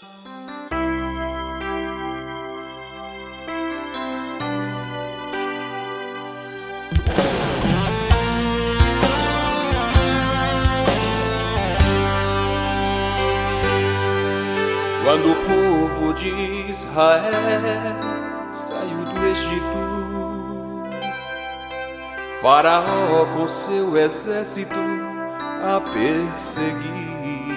Quando o povo de Israel saiu do Egito, Faraó com seu exército a perseguir,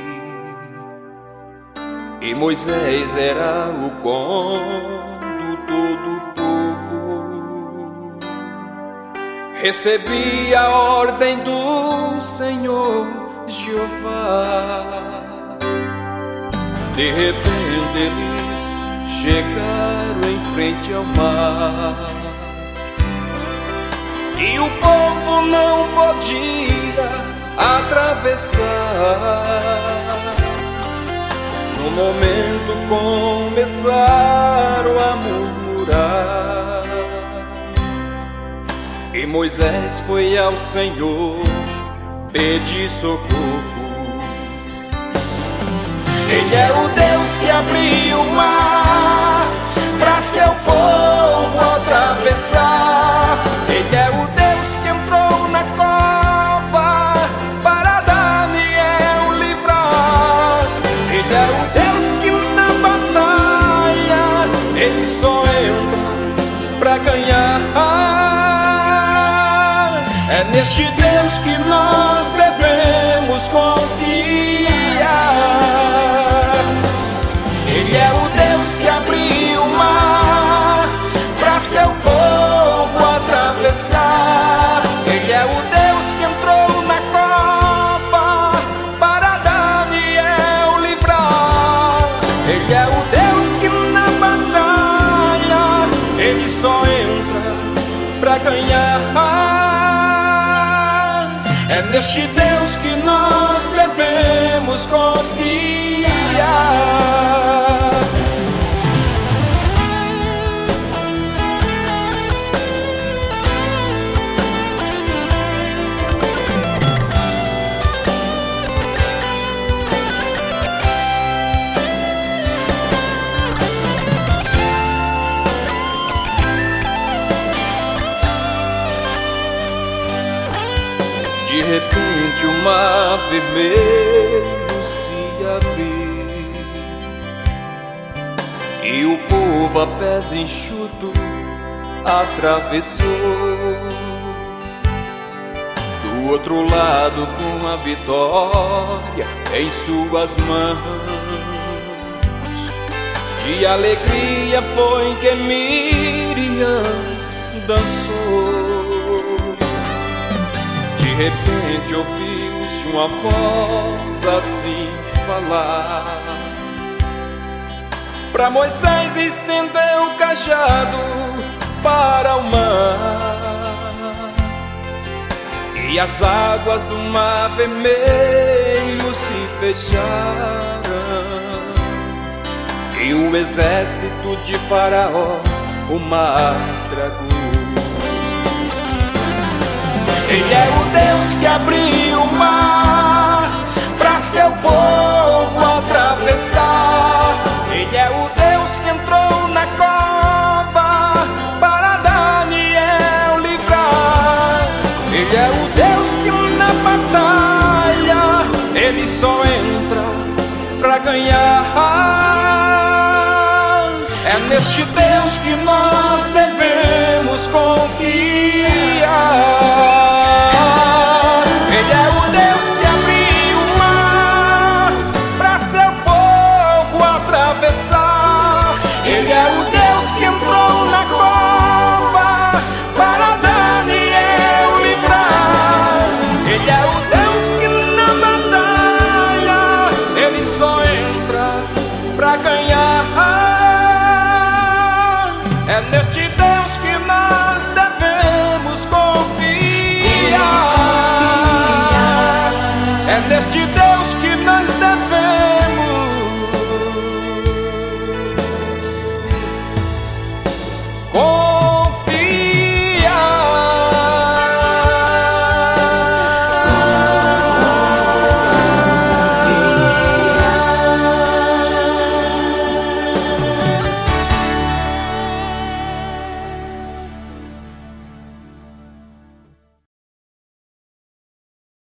e Moisés era o condutor do povo. Recebia a ordem do Senhor Jeová. De repente eles chegaram em frente ao mar, e o povo não podia atravessar. No momento começaram a murmurar, e Moisés foi ao Senhor pedir socorro. Ele é o Deus que abriu o mar para seu povo atravessar. Ele é o Deus que entrou na cova para Daniel livrar. Ele é o Deus que na batalha ele só entra para ganhar. É neste Deus que nós devemos confiar. Ele é o Deus que abriu o mar para seu povo atravessar. Ele é o Deus que entrou na cova para Daniel livrar. Ele é o Deus que na batalha ele só entra para ganhar. É neste Deus que nós devemos confiar. De repente o mar vermelho se abriu, e o povo a pés enxuto atravessou. Do outro lado, com a vitória em suas mãos, de alegria foi que Miriam dançou. De repente ouviu-se uma voz assim falar: para Moisés estendeu o cajado para o mar, e as águas do mar vermelho se fecharam, e o exército de Faraó o mar tragou. Ele é o Deus que abriu o mar para seu povo atravessar. Ele é o Deus que entrou na cova para Daniel livrar. Ele é o Deus que na batalha ele só entra para ganhar. É neste Deus que nós devemos confiar. Ele é o Deus que abriu o mar para seu povo atravessar. Ele é o Deus que entrou na cova para Daniel livrar. Ele é o Deus que na batalha ele só entra para ganhar. É neste Deus